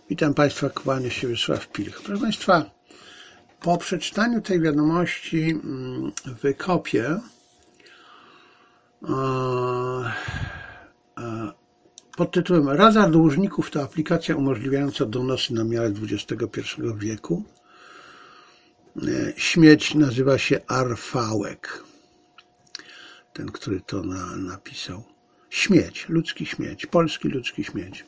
Witam Państwa, kłania się Wiesław Pilch. Proszę Państwa, po przeczytaniu tej wiadomości w Wykopie pod tytułem Radar dłużników to aplikacja umożliwiająca donosy na miarę XXI wieku. Śmieć nazywa się Arfałek. Ten, który to napisał. Śmieć, ludzki śmieć, polski ludzki śmieć.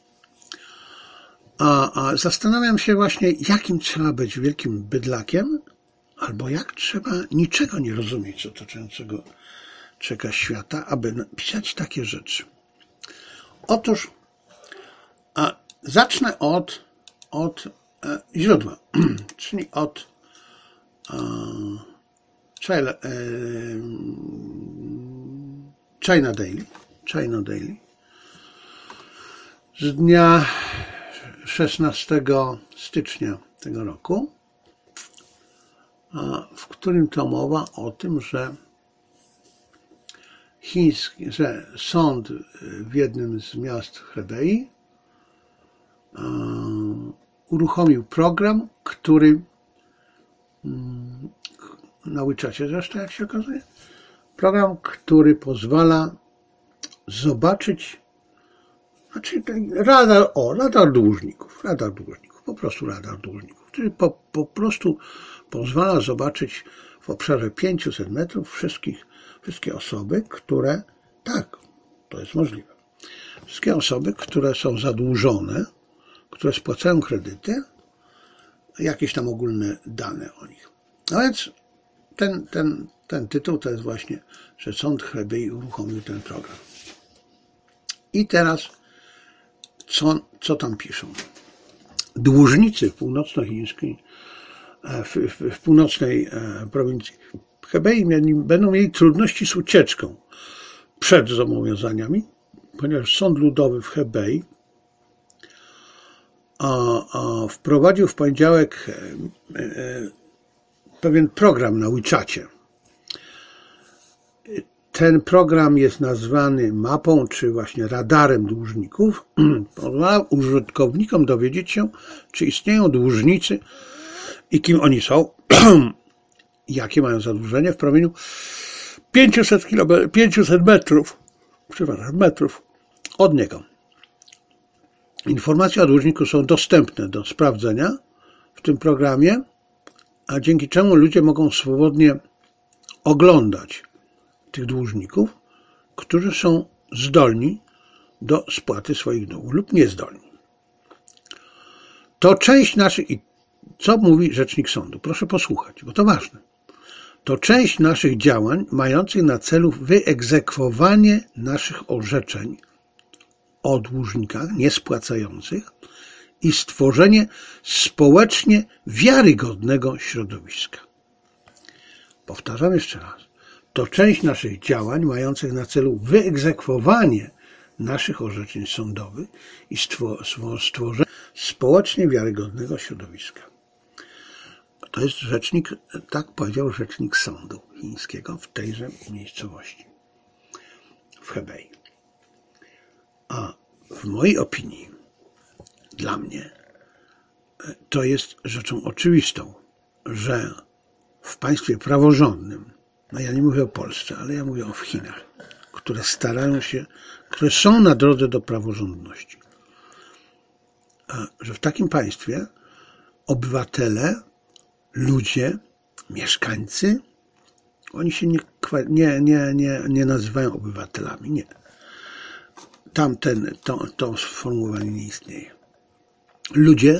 A zastanawiam się właśnie, jakim trzeba być wielkim bydlakiem, albo jak trzeba niczego nie rozumieć z otaczającego czeka świata, aby napisać takie rzeczy. Otóż zacznę od źródła, czyli od China Daily z dnia 16 stycznia tego roku, w którym to mowa o tym, że sąd w jednym z miast Hebei uruchomił program, który na WeChacie zresztą, jak się okazuje, program, który pozwala zobaczyć, radar dłużników, po prostu radar dłużników, który po prostu pozwala zobaczyć w obszarze 500 metrów wszystkie osoby, które, tak, to jest możliwe, wszystkie osoby, które są zadłużone, które spłacają kredyty, jakieś tam ogólne dane o nich. No więc ten tytuł to jest właśnie, że sąd Hebei uruchomił ten program. I teraz co tam piszą? Dłużnicy w północno-chińskiej, w północnej prowincji Hebei będą mieli trudności z ucieczką przed zobowiązaniami, ponieważ sąd ludowy w Hebei wprowadził w poniedziałek pewien program na WeChacie. Ten program jest nazwany mapą, czy właśnie radarem dłużników. Pozwala użytkownikom dowiedzieć się, czy istnieją dłużnicy i kim oni są, jakie mają zadłużenie w promieniu 500 metrów od niego. Informacje o dłużniku są dostępne do sprawdzenia w tym programie, a dzięki czemu ludzie mogą swobodnie oglądać tych dłużników, którzy są zdolni do spłaty swoich długów lub niezdolni. To część naszych, i co mówi rzecznik sądu? Proszę posłuchać, bo to ważne. To część naszych działań mających na celu wyegzekwowanie naszych orzeczeń o dłużnikach niespłacających i stworzenie społecznie wiarygodnego środowiska. Powtarzam jeszcze raz. To część naszych działań mających na celu wyegzekwowanie naszych orzeczeń sądowych i stworzenie społecznie wiarygodnego środowiska. To jest rzecznik, tak powiedział rzecznik sądu chińskiego w tejże miejscowości, w Hebei. A w mojej opinii, dla mnie, to jest rzeczą oczywistą, że w państwie praworządnym, no ja nie mówię o Polsce, ale ja mówię o Chinach, które starają się, które są na drodze do praworządności, że w takim państwie obywatele, ludzie, mieszkańcy, oni się nie nazywają obywatelami, nie. To sformułowanie nie istnieje. Ludzie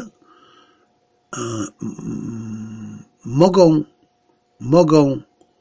mogą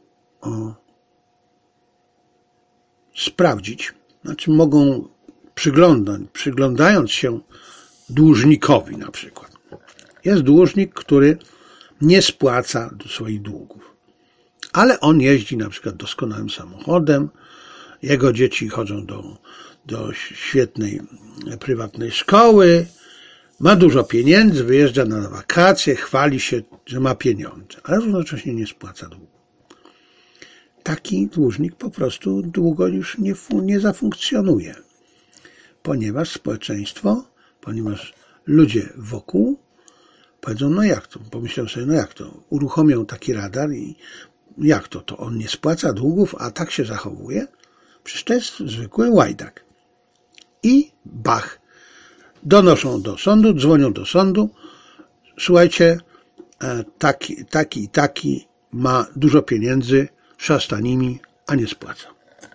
sprawdzić, znaczy mogą przyglądając się dłużnikowi na przykład. Jest dłużnik, który nie spłaca swoich długów, ale on jeździ na przykład doskonałym samochodem, jego dzieci chodzą do świetnej prywatnej szkoły, ma dużo pieniędzy, wyjeżdża na wakacje, chwali się, że ma pieniądze, ale równocześnie nie spłaca długu. Taki dłużnik po prostu długo już nie zafunkcjonuje, ponieważ społeczeństwo, ponieważ ludzie wokół powiedzą, no jak to? Pomyślą sobie, no jak to? Uruchomią taki radar i jak to? To on nie spłaca długów, a tak się zachowuje? Przecież to jest zwykły łajdak. I bach. Donoszą do sądu, dzwonią do sądu. Słuchajcie, taki ma dużo pieniędzy, szasta nimi, a nie spłaca.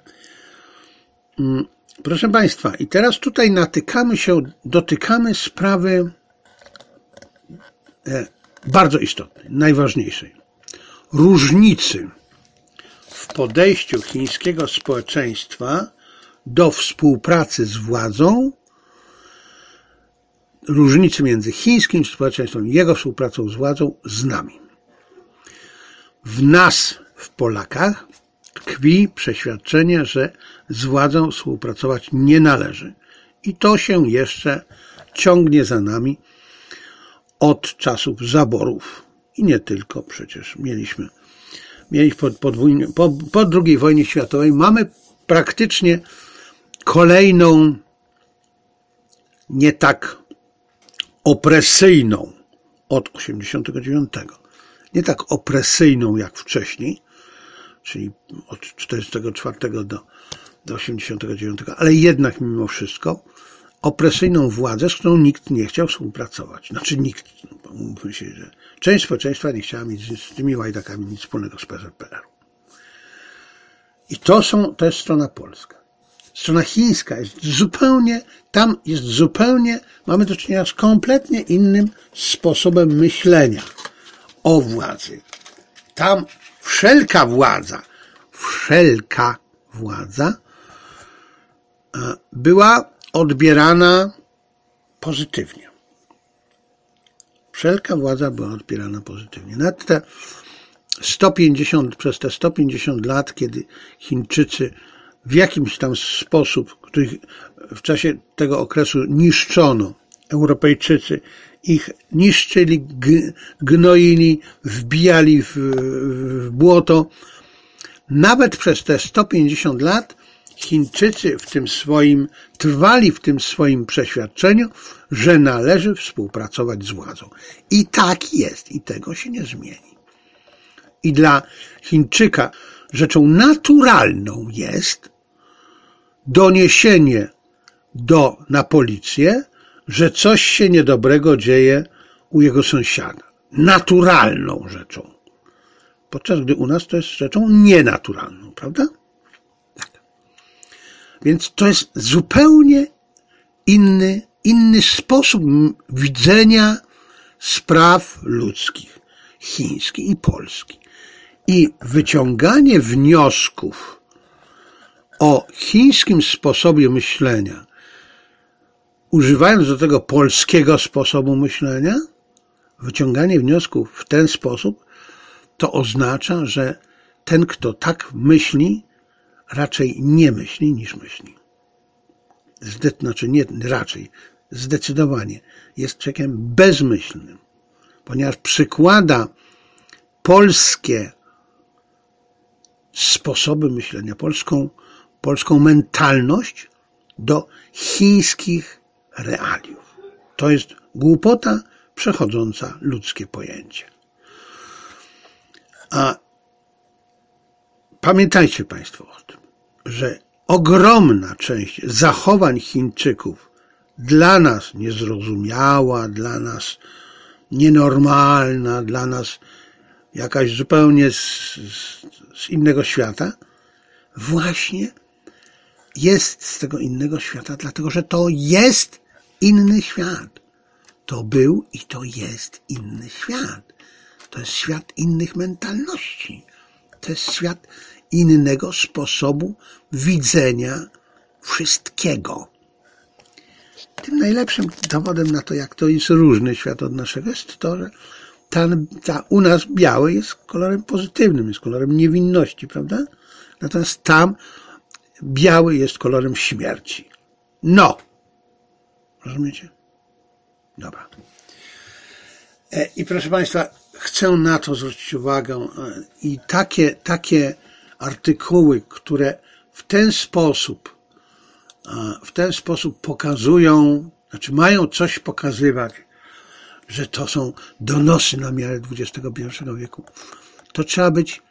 Proszę Państwa, i teraz tutaj dotykamy sprawy bardzo istotnej, najważniejszej. Różnicy w podejściu chińskiego społeczeństwa do współpracy z władzą, różnicy między chińskim społeczeństwem i jego współpracą z władzą z nami. W nas, w Polakach, tkwi przeświadczenie, że z władzą współpracować nie należy. I to się jeszcze ciągnie za nami od czasów zaborów. I nie tylko, przecież mieliśmy po II wojnie światowej, mamy praktycznie kolejną, nie tak opresyjną od 89, nie tak opresyjną jak wcześniej, czyli od 44 do 89, ale jednak mimo wszystko opresyjną władzę, z którą nikt nie chciał współpracować. Znaczy nikt, mówmy się, że część społeczeństwa nie chciała mieć z tymi łajdakami nic wspólnego z PZPR. I to jest strona polska. Strona chińska jest zupełnie, mamy do czynienia z kompletnie innym sposobem myślenia o władzy. Tam wszelka władza była odbierana pozytywnie. Wszelka władza była odbierana pozytywnie. Nawet przez te 150 lat, kiedy Chińczycy w jakimś tam sposób, których w czasie tego okresu niszczono, Europejczycy ich niszczyli, gnoili, wbijali w błoto. Nawet przez te 150 lat Chińczycy trwali w tym swoim przeświadczeniu, że należy współpracować z władzą. I tak jest, i tego się nie zmieni. I dla Chińczyka rzeczą naturalną jest doniesienie na policję, że coś się niedobrego dzieje u jego sąsiada. Naturalną rzeczą. Podczas gdy u nas to jest rzeczą nienaturalną, prawda? Tak. Więc to jest zupełnie inny sposób widzenia spraw ludzkich, chiński i polski. I wyciąganie wniosków o chińskim sposobie myślenia, używając do tego polskiego sposobu myślenia, wyciąganie wniosków w ten sposób, to oznacza, że ten, kto tak myśli, raczej nie myśli niż myśli. Zdecydowanie jest człowiekiem bezmyślnym, ponieważ przykłada polskie sposoby myślenia, polską mentalność do chińskich realiów. To jest głupota przechodząca ludzkie pojęcie. A pamiętajcie Państwo o tym, że ogromna część zachowań Chińczyków dla nas niezrozumiała, dla nas nienormalna, dla nas jakaś zupełnie z innego świata, właśnie jest z tego innego świata, dlatego że to jest inny świat. To był i to jest inny świat. To jest świat innych mentalności. To jest świat innego sposobu widzenia wszystkiego. Tym najlepszym dowodem na to, jak to jest różny świat od naszego, jest to, że u nas biały jest kolorem pozytywnym, jest kolorem niewinności, prawda? Natomiast tam biały jest kolorem śmierci. No! Rozumiecie? Dobra. I proszę Państwa, chcę na to zwrócić uwagę i takie artykuły, które w ten sposób pokazują znaczy mają coś pokazywać, że to są donosy na miarę XXI wieku, to trzeba być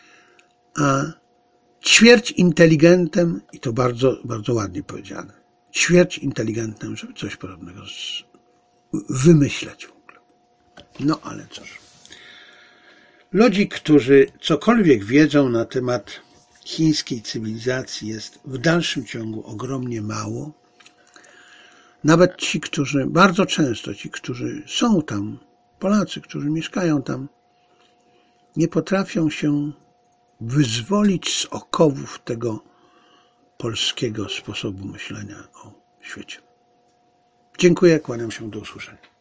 ćwierć inteligentem, i to bardzo, bardzo ładnie powiedziane, ćwierć inteligentem, żeby coś podobnego wymyśleć w ogóle. No ale cóż. Ludzi, którzy cokolwiek wiedzą na temat chińskiej cywilizacji, jest w dalszym ciągu ogromnie mało. Nawet ci, którzy, bardzo często ci, którzy są tam, Polacy, którzy mieszkają tam, nie potrafią się wyzwolić z okowów tego polskiego sposobu myślenia o świecie. Dziękuję, kłaniam się, do usłyszenia.